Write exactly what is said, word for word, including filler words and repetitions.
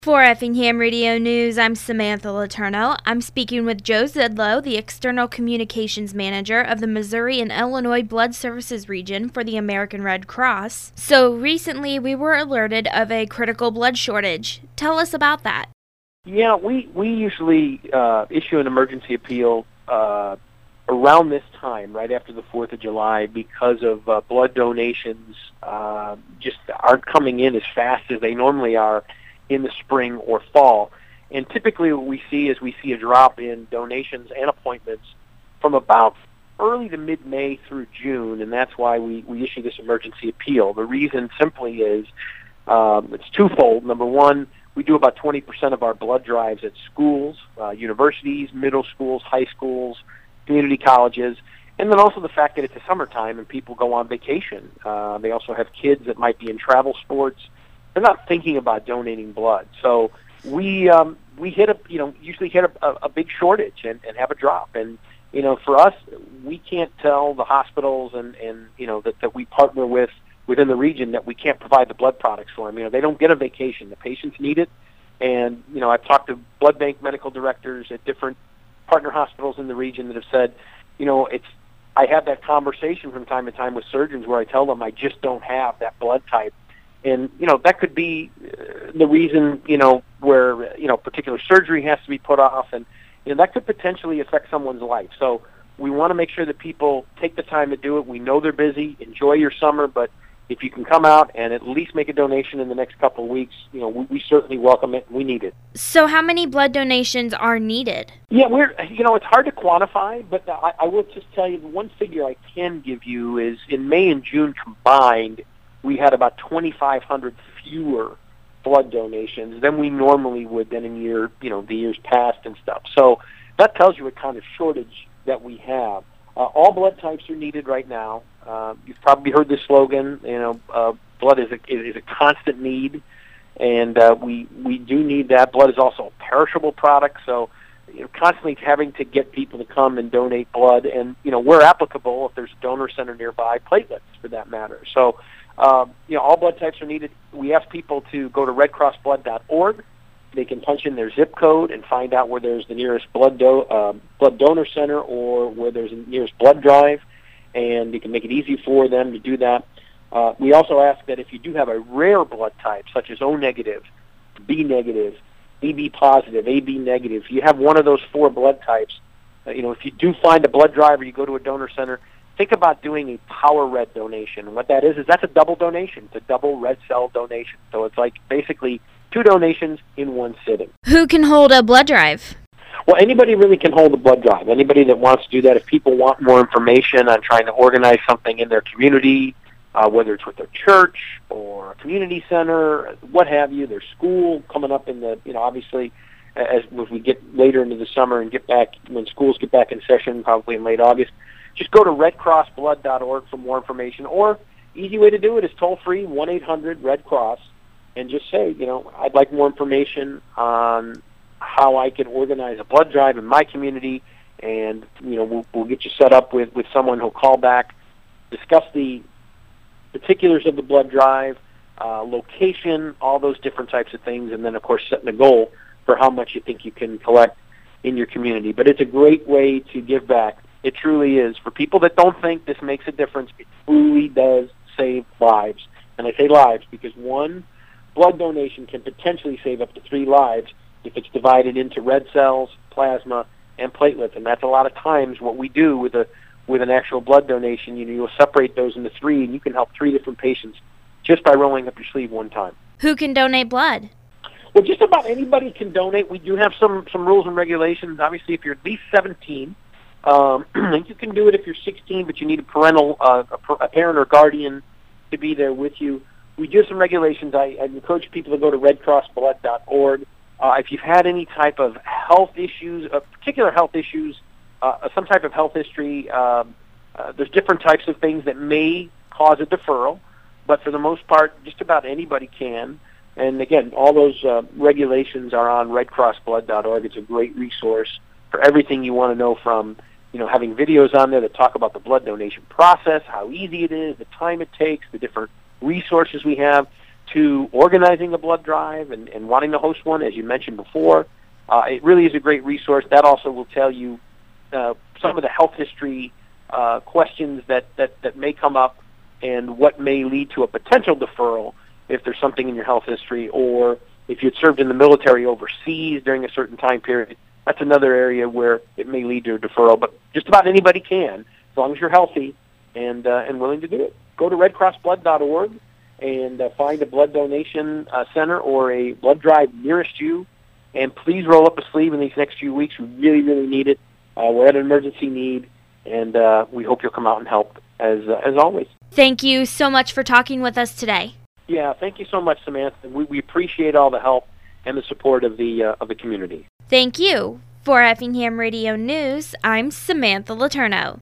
For Effingham Radio News, I'm Samantha Letourneau. I'm speaking with Joe Zidlow, the External Communications Manager of the Missouri and Illinois Blood Services Region for the American Red Cross. So recently we were alerted of a critical blood shortage. Tell us about that. Yeah, we, we usually uh, issue an emergency appeal uh, around this time, right after the fourth of July, because of uh, blood donations uh, just aren't coming in as fast as they normally are in the spring or fall. And typically what we see is we see a drop in donations and appointments from about early to mid-May through June, and that's why we, we issue this emergency appeal. The reason simply is um, it's twofold. Number one, we do about twenty percent of our blood drives at schools, uh, universities, middle schools, high schools, community colleges, and then also the fact that it's the summertime and people go on vacation. Uh, they also have kids that might be in travel sports. They're not thinking about donating blood. So we um, we hit a you know usually hit a, a, a big shortage and, and have a drop. And you know for us, we can't tell the hospitals and, and you know that, that we partner with within the region that we can't provide the blood products for them. You know they don't get a vacation. The patients need it. And you know I've talked to blood bank medical directors at different partner hospitals in the region that have said, you know it's I have that conversation from time to time with surgeons where I tell them I just don't have that blood type. And, you know, that could be uh, the reason, you know, where, you know, particular surgery has to be put off. And, you know, that could potentially affect someone's life. So we want to make sure that people take the time to do it. We know they're busy. Enjoy your summer. But if you can come out and at least make a donation in the next couple of weeks, you know, we, we certainly welcome it. We need it. So how many blood donations are needed? Yeah, we're, you know, it's hard to quantify, but I, I will just tell you the one figure I can give you is in May and June combined, we had about twenty-five hundred fewer blood donations than we normally would than in year, you know, the years past and stuff. So that tells you what kind of shortage that we have. Uh, all blood types are needed right now. Uh, you've probably heard this slogan, you know, uh, blood is a, is a constant need, and uh, we, we do need that. Blood is also a perishable product, so you know, constantly having to get people to come and donate blood, and, you know, where applicable, if there's a donor center nearby, platelets for that matter. So Um, you know, all blood types are needed. We ask people to go to red cross blood dot org. They can punch in their zip code and find out where there's the nearest blood do- uh, blood donor center or where there's the nearest blood drive, and you can make it easy for them to do that. Uh, we also ask that if you do have a rare blood type, such as O negative, B negative, A B positive, A B negative, if you have one of those four blood types, uh, you know, if you do find a blood drive or you go to a donor center, think about doing a power red donation. And what that is is that's a double donation. It's a double red cell donation. So it's like basically two donations in one sitting. Who can hold a blood drive? Well, anybody really can hold a blood drive. Anybody that wants to do that. If people want more information on trying to organize something in their community, uh, whether it's with their church or a community center, what have you, their school coming up in the, you know, obviously as, as we get later into the summer and get back, when schools get back in session, probably in late August, just go to red cross blood dot org for more information. Or easy way to do it is toll-free, one eight hundred red cross, and just say, you know, I'd like more information on how I can organize a blood drive in my community, and, you know, we'll, we'll get you set up with, with someone who'll call back, discuss the particulars of the blood drive, uh, location, all those different types of things, and then, of course, setting a goal for how much you think you can collect in your community. But it's a great way to give back. It truly is. For people that don't think this makes a difference, it truly does save lives. And I say lives because one blood donation can potentially save up to three lives if it's divided into red cells, plasma, and platelets. And that's a lot of times what we do with a with an actual blood donation. You know, you'll separate those into three, and you can help three different patients just by rolling up your sleeve one time. Who can donate blood? Well, just about anybody can donate. We do have some, some rules and regulations. Obviously, if you're at least seventeen, Um, you can do it if you're sixteen, but you need a parental, uh, a, a parent or guardian to be there with you. We do have some regulations. I, I encourage people to go to red cross blood dot org. Uh, if you've had any type of health issues, uh, particular health issues, uh, some type of health history, um, uh, there's different types of things that may cause a deferral, but for the most part, just about anybody can. And again, all those uh, regulations are on red cross blood dot org. It's a great resource for everything you want to know, from you know, having videos on there that talk about the blood donation process, how easy it is, the time it takes, the different resources we have, to organizing a blood drive and, and wanting to host one, as you mentioned before, uh, it really is a great resource. That also will tell you uh, some of the health history uh, questions that, that, that may come up and what may lead to a potential deferral if there's something in your health history, or if you'd served in the military overseas during a certain time period. That's another area where it may lead to a deferral, but just about anybody can, as long as you're healthy and uh, and willing to do it. Go to red cross blood dot org and uh, find a blood donation uh, center or a blood drive nearest you, and please roll up a sleeve in these next few weeks. We really, really need it. Uh, we're at an emergency need, and uh, we hope you'll come out and help, as uh, as always. Thank you so much for talking with us today. Yeah, thank you so much, Samantha. We, we appreciate all the help and the support of the uh, of the community. Thank you. For Effingham Radio News, I'm Samantha Letourneau.